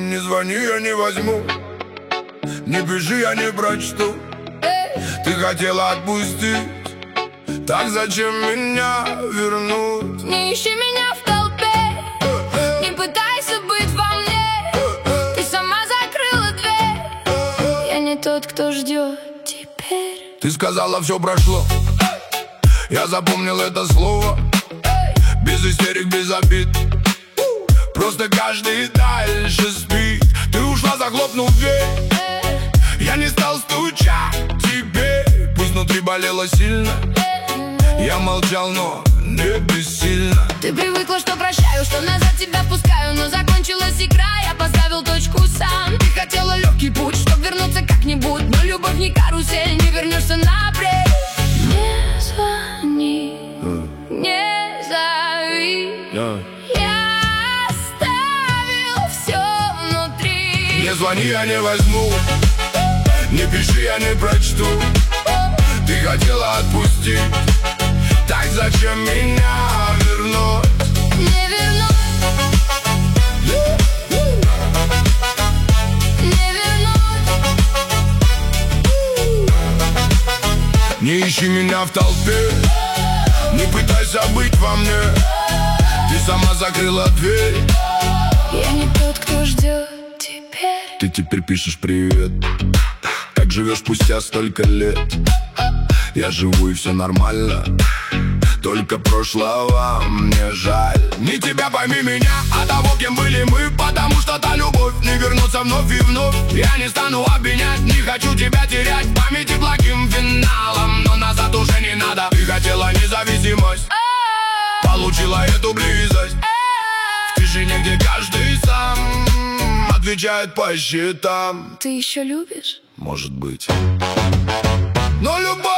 Не звони, я не возьму. Не пиши, я не прочту. Ты хотела отпустить, так зачем меня вернуть? Не ищи меня в толпе, не пытайся быть во мне. Ты сама закрыла дверь. Я не тот, кто ждет теперь. Ты сказала, все прошло. Я запомнил это слово. Без истерик, без обид. Просто каждый дальше спит. Ты ушла, захлопнув дверь. Я не стал стучать тебе. Пусть внутри болело сильно. Я молчал, но не бессильно. Ты привыкла, что прощаю, что назад тебя пускаю. Но закончилась игра, я поставил точку сам. Ты хотела легкий путь, чтоб вернуться как-нибудь. Но любовь не карусель, не вернешься напрямик. Не звони, не зови. Я оставил все внутри. Не звони, я не возьму. Не пиши, я не прочту. Ты хотела отпустить, так зачем меня вернуть? Не вернуть. Не вернуть. Не ищи меня в толпе, не пытайся быть во мне. Ты сама закрыла дверь. Я не тот, кто ждет теперь. Ты теперь пишешь привет. Как живешь спустя столько лет? Я живу и все нормально. Только прошлого мне жаль. Не тебя, пойми меня, а того, кем были мы. Потому что та любовь не вернется вновь и вновь. Я не стану обвинять, не хочу тебя терять. В памяти благим финалом, но назад уже не надо. Ты хотела независимость, получила эту близость. В тишине, где каждый сам отвечает по счетам. Ты еще любишь? Может быть. Но любовь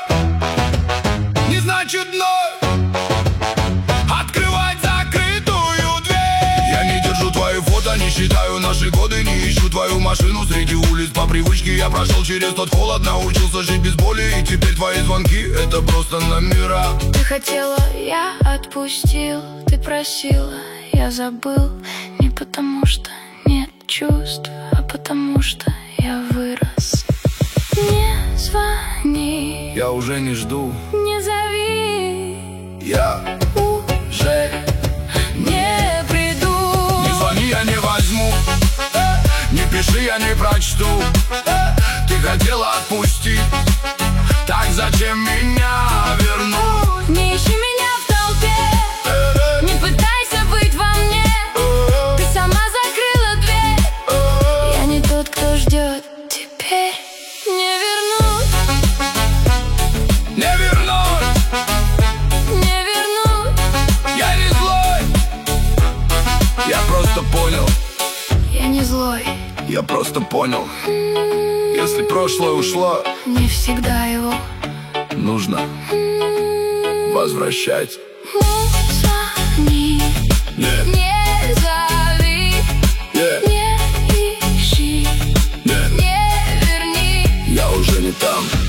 не значит вновь открывать закрытую дверь. Я не держу твои фото, не считаю наши годы. Не ищу твою машину среди улиц по привычке. Я прошел через тот холод, научился жить без боли. И теперь твои звонки — это просто номера. Ты хотела, я отпустил. Ты просила, я забыл. Не потому что нет чувств, а потому что я вырос. Не звони, Я уже не жду. не зови. Я Уже не приду. Не звони, я не возьму. Не пиши, я не прочту. Ты хотела отпустить, так зачем меня вернуть? Не ищи меня в толпе, не пытайся быть во мне. Ты сама закрыла дверь. Я не тот, кто ждет теперь. Не вернуть. Не вернуть. Не вернуть. Я не злой. Я просто понял. Я не злой. Я просто понял. Если прошлое ушло, Не всегда его. нужно возвращать. Не звони, Нет, не зови, нет, не ищи, нет. не верни. Я уже не там.